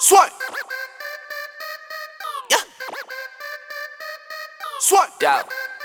Swipe. Yeah. Swipe. Yo,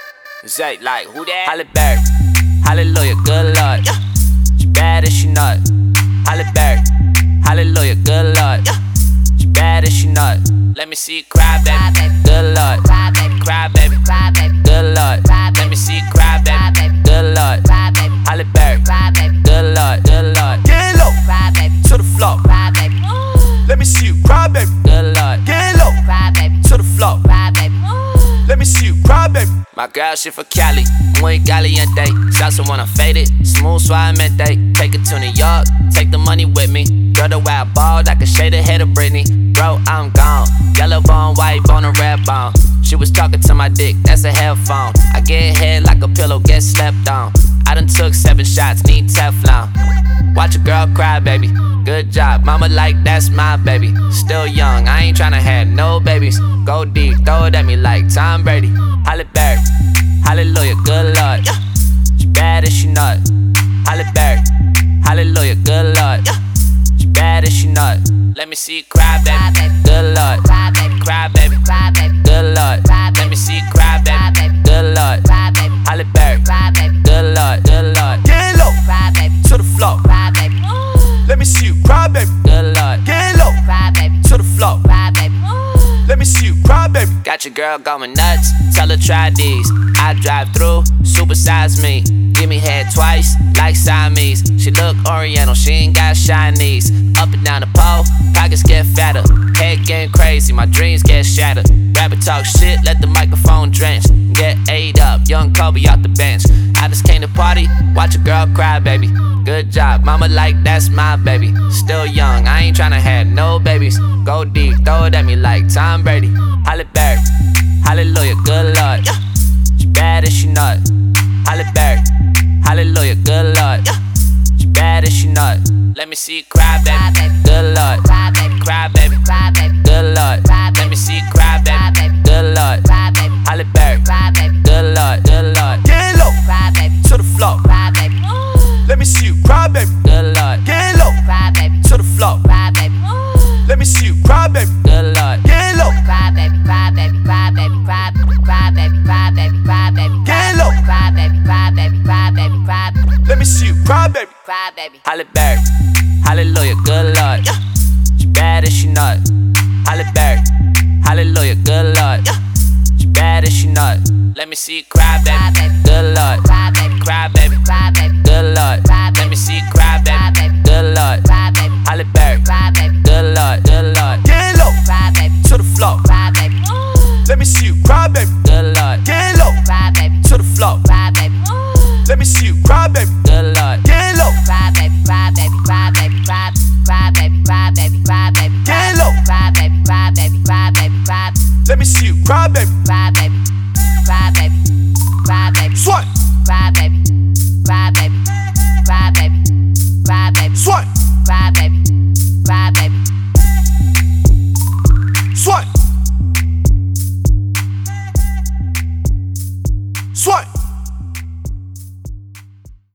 Zay, like, who that? Halle Berry, hallelujah, good Lord. Yeah. She bad as she nut. Halle Berry, hallelujah, good Lord. Yeah. She bad as she nut. Let me see you cry, baby. Good Lord. Cry baby, Cry, baby. cry baby, Good Lord. Cry, Let me baby. see you cry, Cry, baby. baby. Good Lord. cry baby, Halle Berry, cry baby, good Lord, good Lord. Get low cry baby, to the floor. cry baby, Let me see you cry, baby. Good Lord. Get low cry baby, to the floor. cry baby, Let me see you cry, baby. My girl, she for Cali, muy caliente. Salsa when I fade it, smooth suavemente. Take it to New York, take the money with me. Girl, the way I ball, like a shade ahead of Britney. Bro, I'm gone, yellow bone, white bone, and red bone. She was talking to my dick, that's a headphone. I get head like a pillow, get slept on. I done took 7 shots, need Teflon. Watch a girl cry, baby. Good job, mama like that's my baby. Still young, I ain't tryna have no babies. Go deep, throw it at me like Tom Brady. Halle Berry, hallelujah, good Lord. Yeah. She bad as she nut. Halle Berry, hallelujah, good Lord. Yeah. She bad as she nut. Let me see you cry, Cry, baby. baby. Good Lord. cry baby, Cry, baby. cry baby, Good Lord. Cry, Let me baby. see you cry, Cry, baby. baby. Good Lord. cry baby, Halle Berry, cry baby, good Lord, good Lord. Get low cry baby, to the floor. cry baby, Let me see you cry, baby. Good Lord. Get low cry baby, to the floor. cry baby, Let me see you cry, baby. Got your girl going nuts, tell her try these. I drive through, supersize me. Give me head twice, like Siamese. She look oriental, she ain't got Chinese. Up and down the pole, pockets get fatter. Head getting crazy, my dreams get shattered. Rapper talk shit, let the microphone drench. Get ate up, young Kobe off the bench. I just came to party, watch a girl cry, baby. Good job, mama like that's my baby. Still young, I ain't tryna have no babies. Go deep, throw it at me like Tom Brady. Halle Berry, hallelujah, good Lord. Yeah. She bad as she nut. Halle Berry, hallelujah, good Lord. Yeah. She bad as she nut. Let me see you cry, Cry, baby. baby. Good Lord. cry baby, Cry, baby. cry baby, Good Lord. Cry, Let me baby. see you cry, Cry, baby. baby. Good Lord. cry baby, Halle Berry, cry baby, good Lord, good Lord. Get low cry baby, to the floor. cry baby, Let me see you cry, baby. Good Lord, Get low cry baby, to the floor. cry baby, Let me see you cry, baby. good Lord. Get low. cry baby, cry baby, cry baby, cry baby, cry baby, cry baby, Get low. cry baby, cry baby, cry baby, cry Let me see you cry, baby. baby, Halle Berry, hallelujah, good Lord. Yeah. She bad as she nut. Halle Berry, hallelujah, good Lord. Yeah. She bad as she nut. Let me see you cry, Cry, baby. baby. Good Lord. cry baby, Cry, baby. cry baby, Good Lord. Cry, Let baby. me see you cry, Cry, baby. baby. Good Lord. cry baby, Halle Berry, cry baby, good Lord, good Lord. Get low cry baby, to the floor. cry baby, Let me see you cry, baby. Good Lord, Get low cry baby, to the floor. cry baby, Let me see you cry, baby. good Lord. Get low. cry baby, cry baby, cry baby, cry baby, cry baby, cry baby, Get low. cry baby, cry baby, cry baby, cry Let me see you cry, baby. baby, cry baby, cry baby, Swipe.